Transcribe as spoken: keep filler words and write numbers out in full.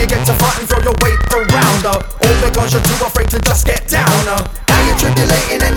you get to front and throw your weight around, uh, all because you're too afraid to just get down. Uh, now you're tribulating and